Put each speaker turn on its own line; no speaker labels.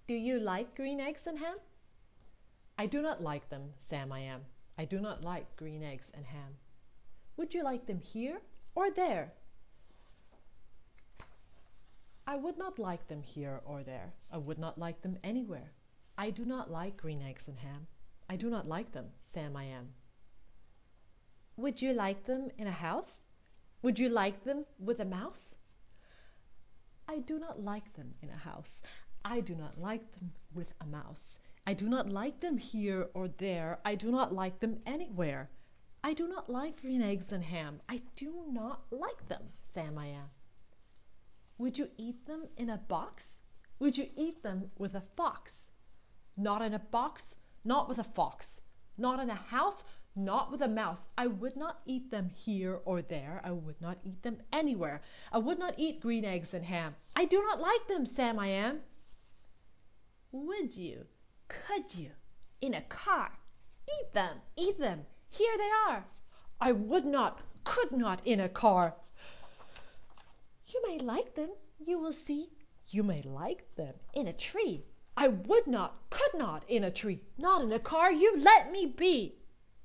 Do you like green eggs and ham?
I do not like them, Sam I am. I do not like green eggs and ham.
Would you like them here or there?
I would not like them here or there. I would not like them anywhere. I do not like green eggs and ham. I do not like them, Sam I am.
Would you like them in a house? Would you like them with a mouse?
I do not like them in a house. I do not like them with a mouse. I do not like them here or there. I do not like them anywhere. I do not like green eggs and ham. I do not like them, Sam I am.
Would you eat them in a box?
Would you eat them with a fox? Not in a box, not with a fox. Not in a house, not with a mouse. I would not eat them here or there. I would not eat them anywhere. I would not eat green eggs and ham. I do not like them, Sam I am.
Would you, could you, in a car, eat them, here they are?
I would not, could not in a car.
You may like them, you will see.
You may like them
in a tree.
I would not, could not in a tree. Not in a car, you let me be.